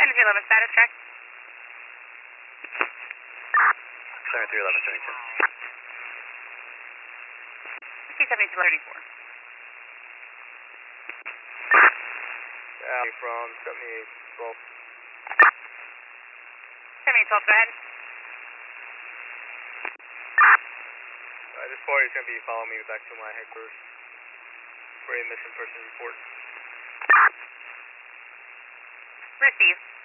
7311 status check. 7311, 7234. From 7812. 7812, go ahead. This party is going to be following me back to my headquarters for a missing person report. Received.